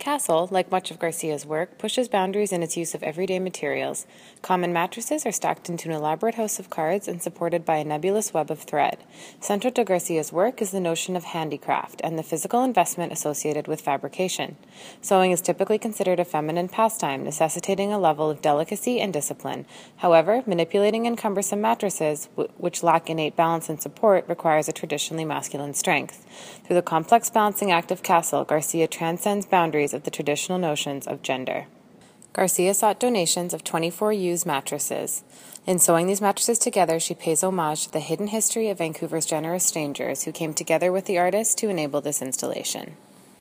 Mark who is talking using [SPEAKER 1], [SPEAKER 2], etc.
[SPEAKER 1] Castle, like much of Garcia's work, pushes boundaries in its use of everyday materials. Common mattresses are stacked into an elaborate house of cards and supported by a nebulous web of thread. Central to Garcia's work is the notion of handicraft and the physical investment associated with fabrication. Sewing is typically considered a feminine pastime, necessitating a level of delicacy and discipline. However, manipulating and cumbersome mattresses, which lack innate balance and support, requires a traditionally masculine strength. Through the complex balancing act of Castle, Garcia transcends boundaries of the traditional notions of gender. Garcia sought donations of 24 used mattresses. In sewing these mattresses together, she pays homage to the hidden history of Vancouver's generous strangers who came together with the artist to enable this installation.